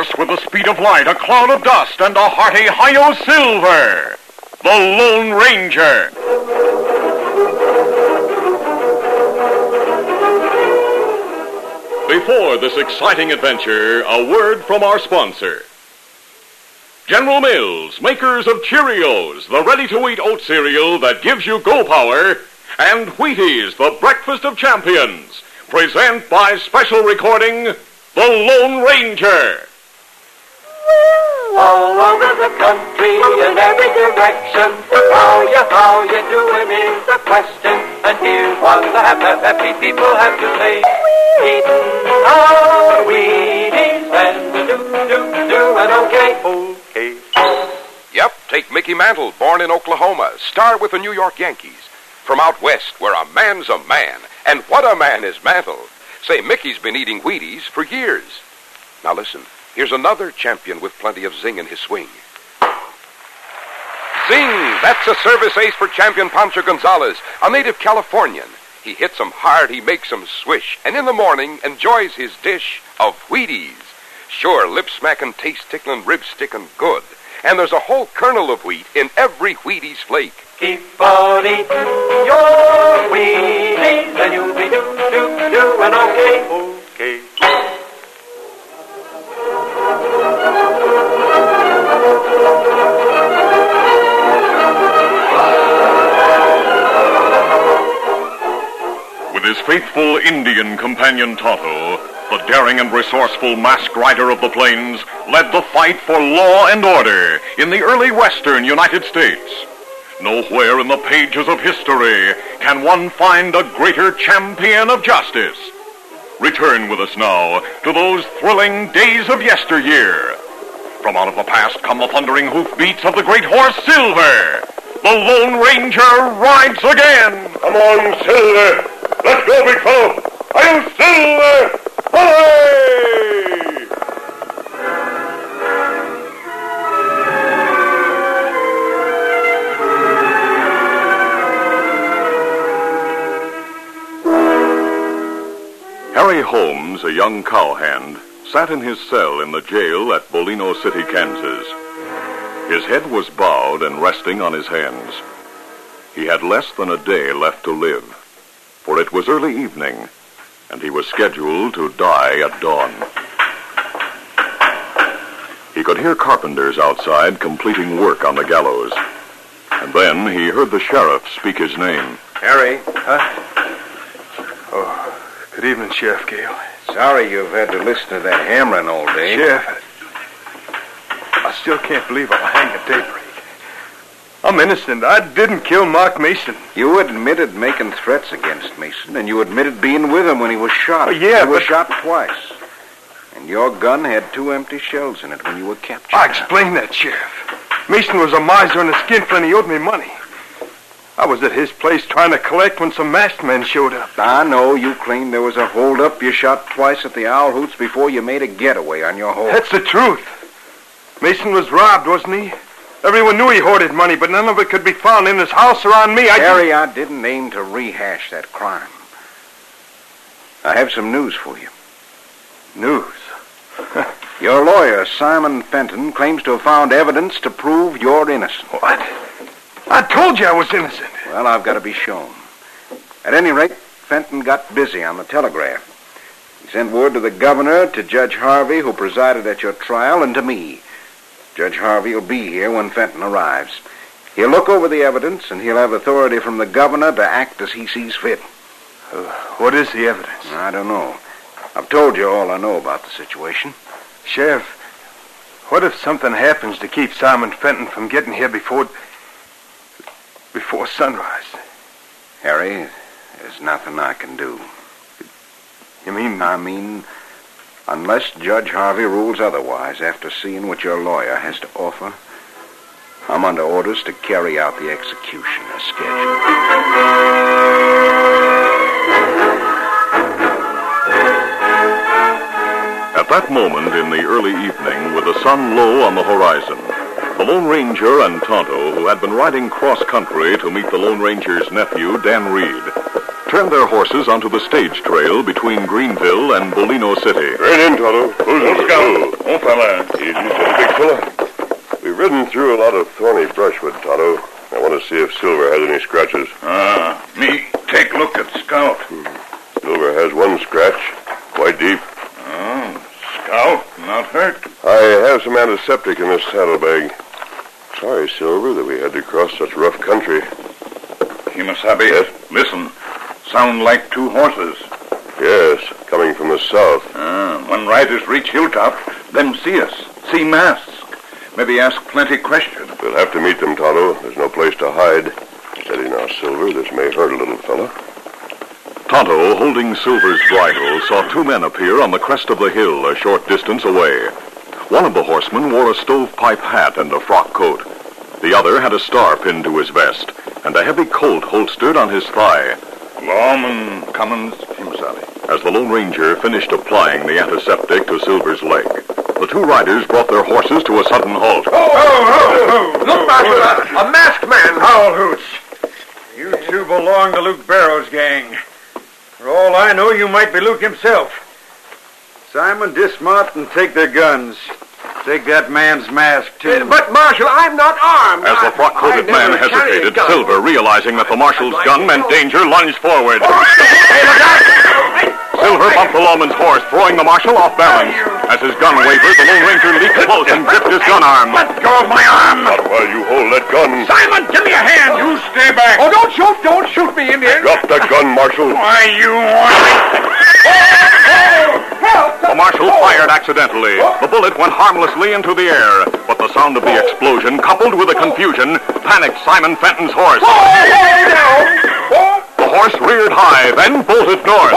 horse with the speed of light, a cloud of dust, and a hearty Hi-Yo Silver, the Lone Ranger. Before this exciting adventure, a word from our sponsor. General Mills, makers of Cheerios, the ready-to-eat oat cereal that gives you go power, and Wheaties, the breakfast of champions, present by special recording, The Lone Ranger. All over the country, in every direction, how you doing is the question. And here's what the happy people have to say. Eatin' our Wheaties, and doing okay. Yep, take Mickey Mantle, born in Oklahoma, star with the New York Yankees. From out west, where a man's a man, and what a man is Mantle. Say, Mickey's been eating Wheaties for years. Now listen, here's another champion with plenty of zing in his swing. Zing! That's a service ace for champion Pancho Gonzalez, a native Californian. He hits 'em hard, he makes 'em swish, and in the morning enjoys his dish of Wheaties. Sure, lip-smacking, taste-tickling, rib-sticking good. And there's a whole kernel of wheat in every Wheaties flake. Keep on eating your Wheaties, and you'll be doing okay. With his faithful Indian companion Tonto, the daring and resourceful masked rider of the plains led the fight for law and order in the early western United States. Nowhere in the pages of history can one find a greater champion of justice. Return with us now to those thrilling days of yesteryear. From out of the past come the thundering hoofbeats of the great horse Silver. The Lone Ranger rides again. Come on, Silver. Let's go, big fellow. I'll Silver! Hooray! Harry Holmes, a young cowhand, sat in his cell in the jail at Bolino City, Kansas. His head was bowed and resting on his hands. He had less than a day left to live, for it was early evening, and he was scheduled to die at dawn. He could hear carpenters outside completing work on the gallows. And then he heard the sheriff speak his name. Harry? Huh? Oh, good evening, Sheriff Gale. Sorry you've had to listen to that hammering all day. Sheriff, I still can't believe I'll hang at daybreak. I'm innocent. I didn't kill Mark Mason. You admitted making threats against Mason, and you admitted being with him when he was shot. Oh, yeah, He was shot twice. And your gun had 2 empty shells in it when you were captured. I explained that, Sheriff. Mason was a miser and a skinflint, and he owed me money. I was at his place trying to collect when some masked men showed up. I know you claimed there was a holdup. You shot twice at the Owl Hoots before you made a getaway on your horse. That's the truth. Mason was robbed, wasn't he? Everyone knew he hoarded money, but none of it could be found in his house or on me. Harry, I didn't aim to rehash that crime. I have some news for you. News? Your lawyer, Simon Fenton, claims to have found evidence to prove you're innocent. What? I told you I was innocent. Well, I've got to be shown. At any rate, Fenton got busy on the telegraph. He sent word to the governor, to Judge Harvey, who presided at your trial, and to me. Judge Harvey will be here when Fenton arrives. He'll look over the evidence, and he'll have authority from the governor to act as he sees fit. What is the evidence? I don't know. I've told you all I know about the situation. Sheriff, what if something happens to keep Simon Fenton from getting here before sunrise? Harry, there's nothing I can do. You mean? I mean, unless Judge Harvey rules otherwise after seeing what your lawyer has to offer, I'm under orders to carry out the execution as scheduled. At that moment in the early evening, with the sun low on the horizon, the Lone Ranger and Tonto, who had been riding cross-country to meet the Lone Ranger's nephew, Dan Reed, turned their horses onto the stage trail between Greenville and Bolino City. Right in, Tonto. Let's go. Oh, fella. Easy, steady, big fella. We've ridden through a lot of thorny brushwood, Tonto. I want to see if Silver has any scratches. Me take look at Scout. Silver has one scratch, quite deep. Scout, not hurt. I have some antiseptic in this saddlebag. Sorry, Silver, that we had to cross such rough country. Kimasabi, Yes? listen. Sound like two horses. Yes, coming from the south. When riders reach Hilltop, them see us. See masks. Maybe ask plenty questions. We'll have to meet them, Tonto. There's no place to hide. Steady now, Silver. This may hurt a little fella. Tonto, holding Silver's bridle, saw two men appear on the crest of the hill a short distance away. One of the horsemen wore a stovepipe hat and a frock coat. The other had a star pinned to his vest and a heavy Colt holstered on his thigh. Lawman Cummins, Kimasabi. As the Lone Ranger finished applying the antiseptic to Silver's leg, the two riders brought their horses to a sudden halt. Look, Marshal, a masked man. Howl hoots. You two belong to Luke Barrow's gang. For all I know, you might be Luke himself. Simon, dismount and take their guns. Take that man's mask, too. But, Marshal, I'm not armed. As the frock-coated man hesitated, Silver, realizing that the marshal's gun meant danger, lunged forward. Silver bumped the lawman's horse, throwing the marshal off balance. As his gun wavered, the Lone Ranger leaped close and gripped his gun arm. Let go of my arm! Not while you hold that gun. Simon, give me a hand! You stay back! Oh, don't shoot me, Indian. Drop that gun, Marshal. Why, you want The marshal fired accidentally. The bullet went harmlessly into the air, but the sound of the explosion, coupled with the confusion, panicked Simon Fenton's horse. The horse reared high, then bolted north.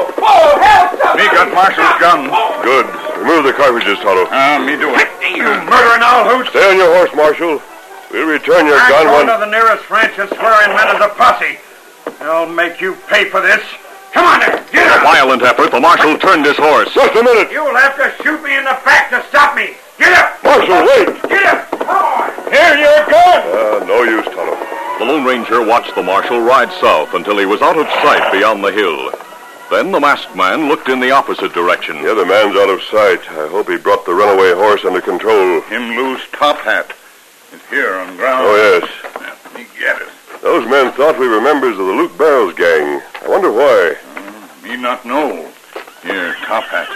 Me got Marshall's gun. Good. Remove the cartridges, Tonto. Me do it. You murdering owl hoots! Stay on your horse, Marshal. We'll return your gun I'm when... going to the nearest ranch and swearing men as a posse. I'll make you pay for this. Come on there, get In a up! violent effort, the marshal turned his horse. Just a minute. You'll have to shoot me in the back to stop me. Get up! Marshal, wait. Get up! Come on! Here, your gun! No use, Tonto. The Lone Ranger watched the marshal ride south until he was out of sight beyond the hill. Then the masked man looked in the opposite direction. The other man's out of sight. I hope he brought the runaway horse under control. Him lose top hat. It's here on ground. Oh, yes. Me get it. Those men thought we were members of the Luke Barrows gang. I wonder why. Me not know. Here, top hat.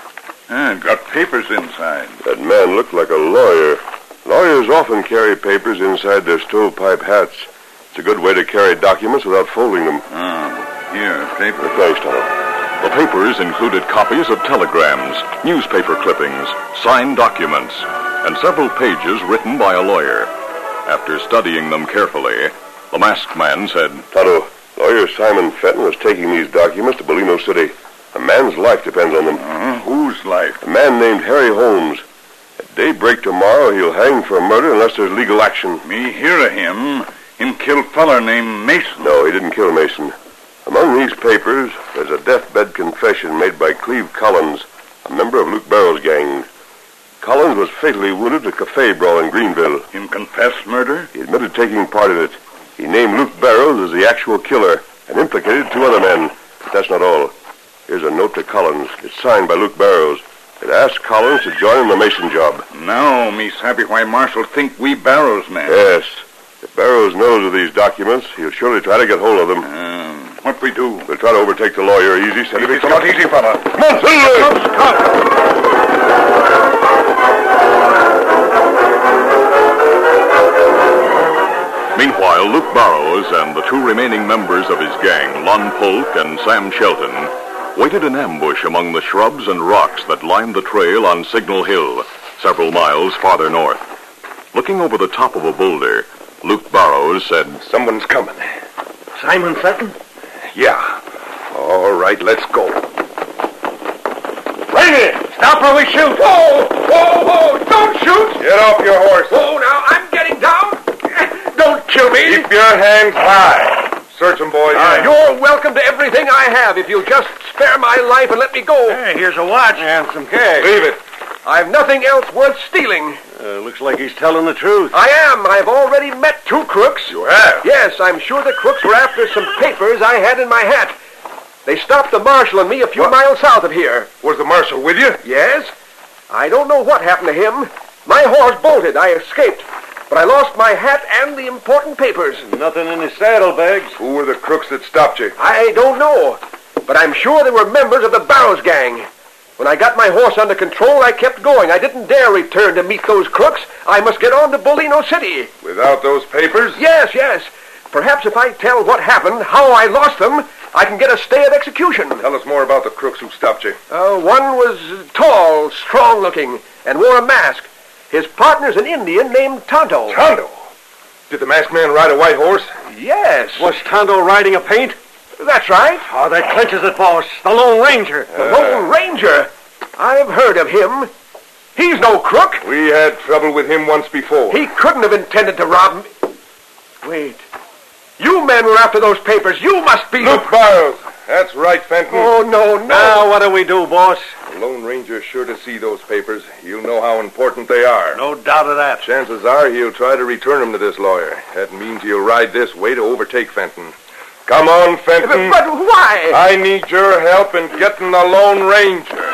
Got papers inside. That man looked like a lawyer. Lawyers often carry papers inside their stovepipe hats. It's a good way to carry documents without folding them. Here, paper. Thanks, Tonto. The papers included copies of telegrams, newspaper clippings, signed documents, and several pages written by a lawyer. After studying them carefully, the masked man said, Tonto, lawyer Simon Fenton was taking these documents to Bolino City. A man's life depends on them. Whose life? A man named Harry Holmes. At daybreak tomorrow, he'll hang for murder unless there's legal action. Me hear of him. Him kill feller named Mason. No, he didn't kill Mason. Among these papers, there's a deathbed confession made by Cleve Collins, a member of Luke Barrow's gang. Collins was fatally wounded at a cafe brawl in Greenville. Him confess murder? He admitted taking part in it. He named Luke Barrows as the actual killer and implicated two other men. But that's not all. Here's a note to Collins. It's signed by Luke Barrows. It asks Collins to join in the Mason job. Now, me sabi why Marshal think we Barrows men. Yes. If Barrows knows of these documents, he'll surely try to get hold of them. What we do? We'll try to overtake the lawyer. Easy, steady, big fella. Easy, fella. Come on, Silver! Meanwhile, Luke Barrows and the two remaining members of his gang, Lon Polk and Sam Shelton, waited in ambush among the shrubs and rocks that lined the trail on Signal Hill, several miles farther north. Looking over the top of a boulder, Luke Barrows said, Someone's coming. Simon Fenton? Yeah. All right, let's go. Ranger! Stop or we shoot. Whoa! Whoa, whoa! Don't shoot! Get off your horse. Oh, now I'm getting down. Don't kill me. Keep your hands high. Search them, boys. You're welcome to everything I have if you'll just spare my life and let me go. Hey, here's a watch. And some cash. Leave it. I've nothing else worth stealing. Looks like he's telling the truth. I am. I've already met 2 crooks. You have? Yes, I'm sure the crooks were after some papers I had in my hat. They stopped the marshal and me a few miles south of here. Was the marshal with you? Yes. I don't know what happened to him. My horse bolted. I escaped. But I lost my hat and the important papers. Nothing in his saddlebags. Who were the crooks that stopped you? I don't know. But I'm sure they were members of the Barrows gang. When I got my horse under control, I kept going. I didn't dare return to meet those crooks. I must get on to Bolino City. Without those papers? Yes, yes. Perhaps if I tell what happened, how I lost them, I can get a stay of execution. Tell us more about the crooks who stopped you. One was tall, strong-looking, and wore a mask. His partner's an Indian named Tonto. Tonto? Did the masked man ride a white horse? Yes. Was Tonto riding a paint? That's right. Oh, that clinches it, boss. The Lone Ranger. The Lone Ranger? I've heard of him. He's no crook. We had trouble with him once before. He couldn't have intended to rob me. Wait. You men were after those papers. You must be... Luke Barrows. That's right, Fenton. Oh, no. Now, what do we do, boss? The Lone Ranger's sure to see those papers. He'll know how important they are. No doubt of that. Chances are he'll try to return them to this lawyer. That means he'll ride this way to overtake Fenton. Come on, Fenton. But why? I need your help in getting the Lone Ranger.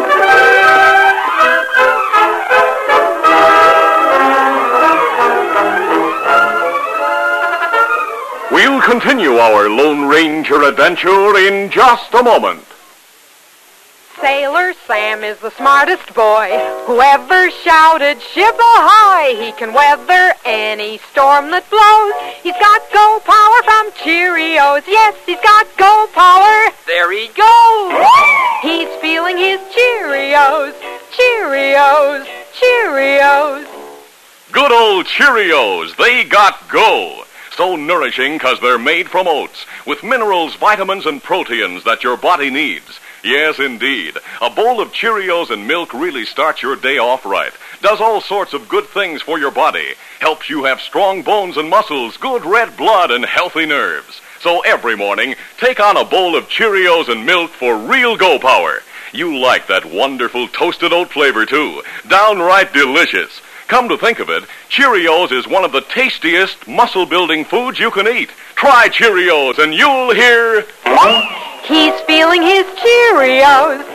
We'll continue our Lone Ranger adventure in just a moment. Sailor Sam is the smartest boy who ever shouted, "Ship ahoy!" He can weather any storm that blows. He's got go power from Cheerios. Yes, he's got go power. There he goes. He's feeling his Cheerios. Cheerios. Cheerios. Good old Cheerios, they got go. So nourishing because they're made from oats, with minerals, vitamins, and proteins that your body needs. Yes, indeed. A bowl of Cheerios and milk really starts your day off right. Does all sorts of good things for your body. Helps you have strong bones and muscles, good red blood, and healthy nerves. So every morning, take on a bowl of Cheerios and milk for real go power. You like that wonderful toasted oat flavor, too. Downright delicious. Come to think of it, Cheerios is one of the tastiest muscle-building foods you can eat. Try Cheerios and you'll hear... He's feeling his Cheerios.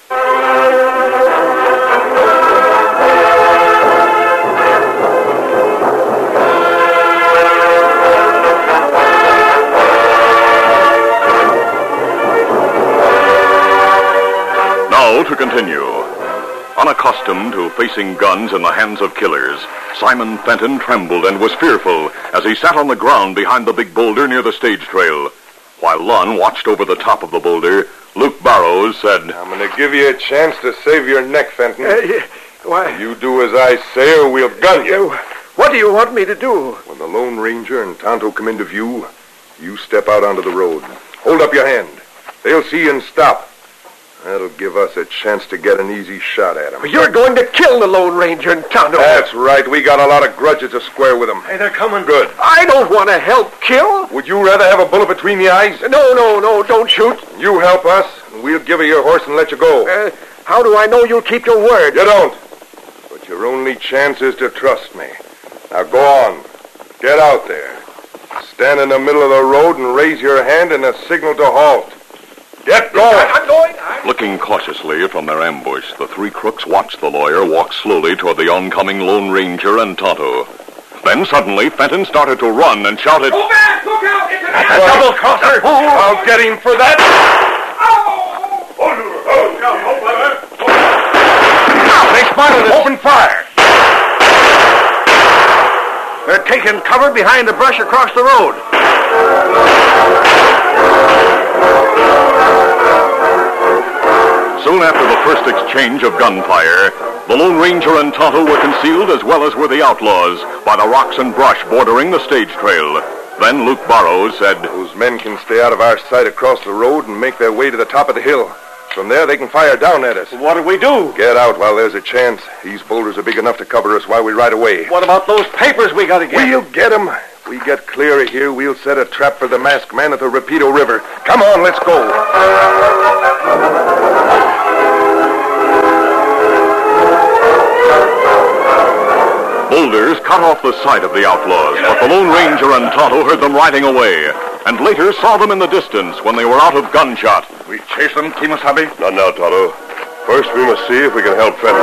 Now to continue. Unaccustomed to facing guns in the hands of killers, Simon Fenton trembled and was fearful as he sat on the ground behind the big boulder near the stage trail. While Lon watched over the top of the boulder, Luke Barrows said, I'm going to give you a chance to save your neck, Fenton. Why? You do as I say or we'll gun you. What do you want me to do? When the Lone Ranger and Tonto come into view, you step out onto the road. Hold up your hand. They'll see you and stop. That'll give us a chance to get an easy shot at them. You're going to kill the Lone Ranger and Tonto. That's right. We got a lot of grudges to square with them. Hey, they're coming. Good. I don't want to help kill. Would you rather have a bullet between the eyes? No, don't shoot. You help us, and we'll give you your horse and let you go. How do I know you'll keep your word? You don't. But your only chance is to trust me. Now go on. Get out there. Stand in the middle of the road and raise your hand in a signal to halt. Get going. I'm going. Looking cautiously from their ambush, the three crooks watched the lawyer walk slowly toward the oncoming Lone Ranger and Tonto. Then suddenly, Fenton started to run and shouted, Go back! Look out! It's a double crosser! I'll get him for that! They spotted us! Open fire! They're taking cover behind the brush across the road. Soon after the first exchange of gunfire, the Lone Ranger and Tonto were concealed as well as were the outlaws by the rocks and brush bordering the stage trail. Then Luke Barrows said, Those men can stay out of our sight across the road and make their way to the top of the hill. From there, they can fire down at us. What do we do? Get out while there's a chance. These boulders are big enough to cover us while we ride away. What about those papers we got to get? We'll get them. We get clear of here, we'll set a trap for the masked man at the Rapido River. Come on, let's go. Boulders cut off the sight of the outlaws, but the Lone Ranger and Tonto heard them riding away, and later saw them in the distance when they were out of gunshot. We chase them, Kemosabe? Not now, Tonto. First, we must see if we can help Fenton.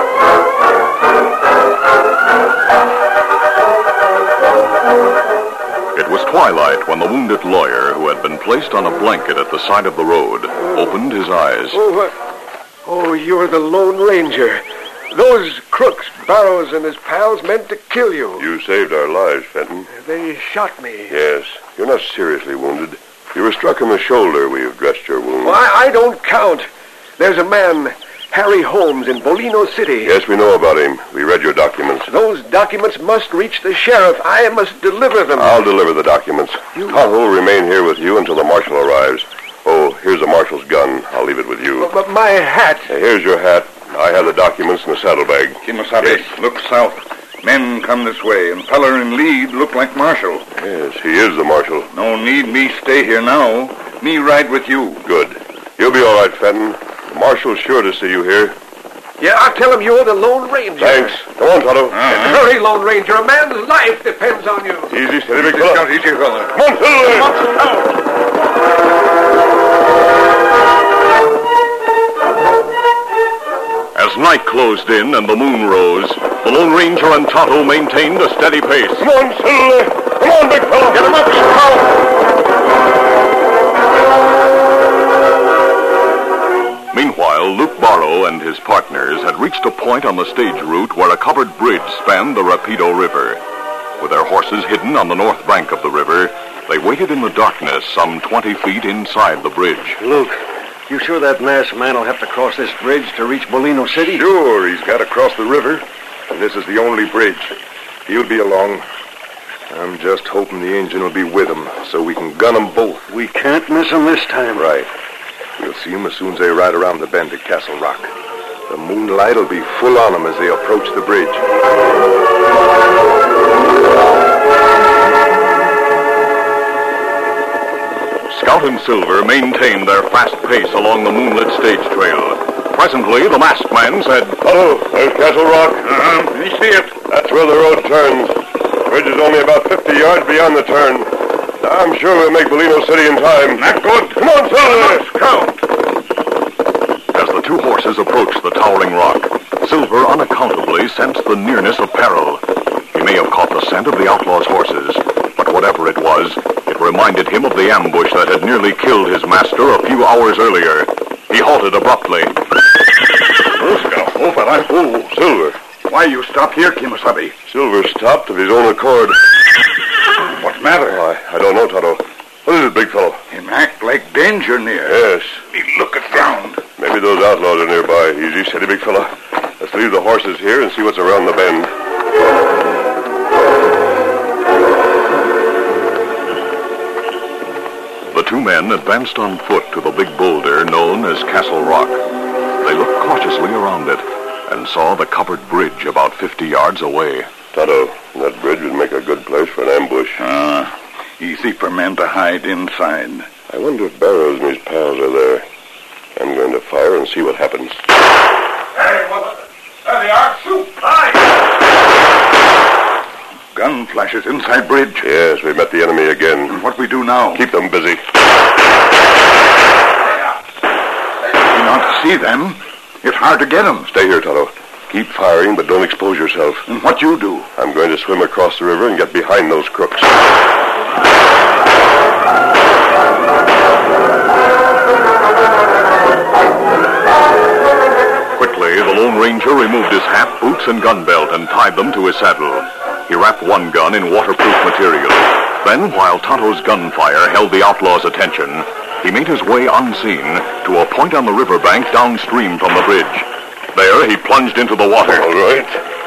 It was twilight when the wounded lawyer, who had been placed on a blanket at the side of the road, opened his eyes. Oh, you're the Lone Ranger. Those crooks, Barrows and his pals, meant to kill you. You saved our lives, Fenton. They shot me. Yes. You're not seriously wounded. You were struck in the shoulder. We have dressed your wound. Well, I don't count. There's a man, Harry Holmes, in Bolino City. Yes, we know about him. We read your documents. Those documents must reach the sheriff. I must deliver them. I'll deliver the documents. Tonto will remain here with you until the marshal arrives. Oh, here's the marshal's gun. I'll leave it with you. But my hat. Here's your hat. I have the documents in the saddlebag. Kemosabe, look south. Men come this way, and feller in lead look like Marshal. Yes, he is the marshal. No need me stay here now. Me ride with you. Good. You'll be all right, Fenton. The marshal's sure to see you here. Yeah, I'll tell him you're the Lone Ranger. Thanks. Come on, Tonto. Hurry, Lone Ranger. A man's life depends on you. Easy, steady, big fella. Easy, fella. Come on, Silver. As night closed in and the moon rose, the Lone Ranger and Tonto maintained a steady pace. Come on, Silver. Come on, big fella. Get him up, Meanwhile, Luke Barrow and his partners had reached a point on the stage route where a covered bridge spanned the Rapido River. With their horses hidden on the north bank of the river, they waited in the darkness some 20 feet inside the bridge. Luke, you sure that masked man will have to cross this bridge to reach Bolino City? Sure, he's got to cross the river, and this is the only bridge. He'll be along. I'm just hoping the engine will be with him, so we can gun them both. We can't miss him this time. Right. We'll see them as soon as they ride around the bend at Castle Rock. The moonlight will be full on them as they approach the bridge. Scout and Silver maintained their fast pace along the moonlit stage trail. Presently, the masked man said, Hello, there's Castle Rock. We see it. That's where the road turns. The bridge is only about 50 yards beyond the turn. I'm sure we'll make Bolino City in time. Not good. Come on, Silver. Count. As the two horses approached the towering rock, Silver unaccountably sensed the nearness of peril. He may have caught the scent of the outlaws' horses, but whatever it was, it reminded him of the ambush that had nearly killed his master a few hours earlier. He halted abruptly. Oh, fella. Oh, Silver. why you stop here, Kemosabe? Silver stopped of his own accord. What matter? Oh, I don't know, Tonto. What is it, big fellow? Him act like danger near. Yes. Me look at ground. Maybe those outlaws are nearby. Easy, steady, big fella. Let's leave the horses here and see what's around the bend. The two men advanced on foot to the big boulder known as Castle Rock. They looked cautiously around it and saw the covered bridge about 50 yards away. Tonto, that bridge would make a good place for an ambush. Easy for men to hide inside. I wonder if Barrows and his pals are there. I'm going to fire and see what happens. Hey, there they are. Shoot! Hide! Gun flashes inside bridge. Yes, we met the enemy again. What we do now? Keep them busy. We not see them. It's hard to get them. Stay here, Tonto. Keep firing, but don't expose yourself. And what you do? I'm going to swim across the river and get behind those crooks. Quickly, the Lone Ranger removed his hat, boots, and gun belt and tied them to his saddle. He wrapped one gun in waterproof material. Then, while Tonto's gunfire held the outlaw's attention, he made his way unseen to a point on the riverbank downstream from the bridge. There, he plunged into the water. All right.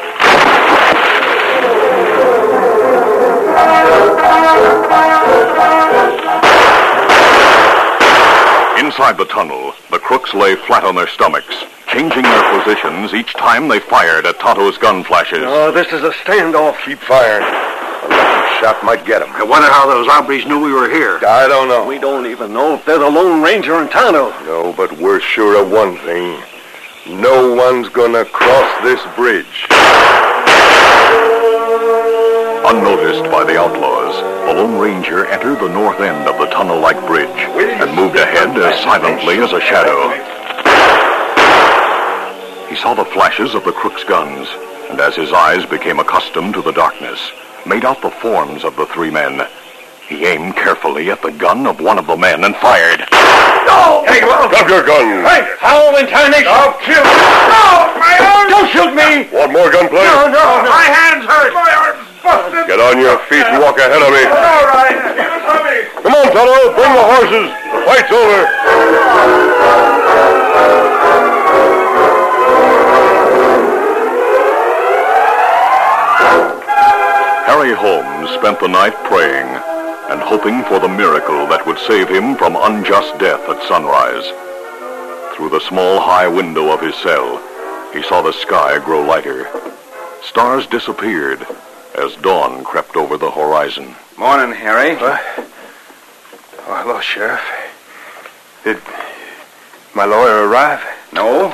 Inside the tunnel, the crooks lay flat on their stomachs, changing their positions each time they fired at Tonto's gun flashes. Oh, this is a standoff. Keep firing. A lucky shot might get him. I wonder how those hombres knew we were here. I don't know. We don't even know if they're the Lone Ranger and Tonto. No, but we're sure of one thing. No one's gonna cross this bridge. Unnoticed by the outlaws, the Lone Ranger entered the north end of the tunnel-like bridge and moved ahead as silently as a shadow. He saw the flashes of the crooks' guns, and as his eyes became accustomed to the darkness, made out the forms of the three men. He aimed carefully at the gun of one of the men and fired. No! Hey, drop your gun! Hey, Howell in tarnation! I'll kill you! No, my arms! Don't shoot me! Want more gunplay? No. My hands hurt! My arms busted! Get on your feet and walk ahead of me. All right, give it to me! Come on, fellow, bring the horses. The fight's over. Harry Holmes spent the night praying and hoping for the miracle that would save him from unjust death at sunrise. Through the small high window of his cell, he saw the sky grow lighter. Stars disappeared as dawn crept over the horizon. Morning, Harry. Oh, hello, Sheriff. Did my lawyer arrive? No?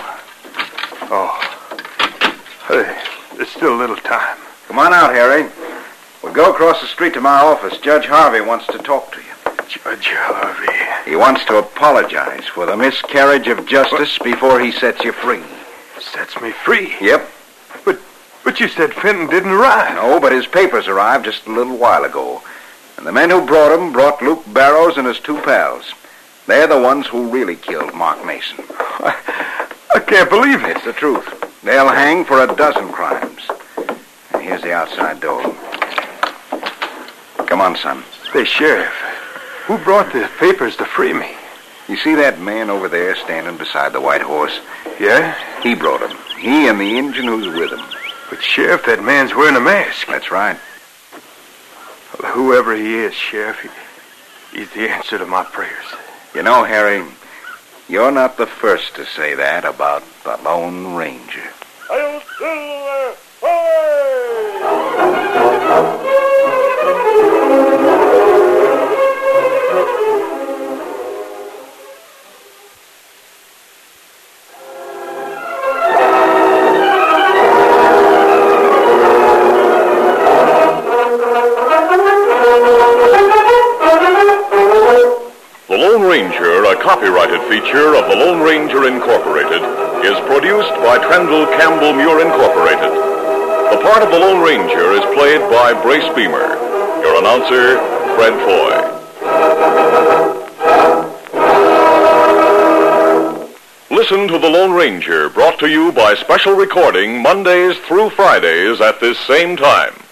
There's still a little time. Come on out, Harry. We'll go across the street to my office. Judge Harvey wants to talk to you. Judge Harvey. He wants to apologize for the miscarriage of justice before he sets you free. Sets me free? Yep. But you said Fenton didn't arrive. No, but his papers arrived just a little while ago. And the men who brought them brought Luke Barrows and his two pals. They're the ones who really killed Mark Mason. I can't believe it. It's the truth. They'll hang for a dozen crimes. And here's the outside door. Come on, son. Hey, Sheriff, who brought the papers to free me? You see that man over there standing beside the white horse? Yeah? He brought him. He and the Injun who's with him. But, Sheriff, that man's wearing a mask. That's right. Well, whoever he is, Sheriff, he's the answer to my prayers. You know, Harry, you're not the first to say that about the Lone Ranger. I'll still The Lone Ranger, a copyrighted feature of the Lone Ranger Incorporated, is produced by Trendle Campbell Muir Incorporated. The part of the Lone Ranger is played by Brace Beamer. Your announcer, Fred Foy. Listen to The Lone Ranger, brought to you by special recording Mondays through Fridays at this same time.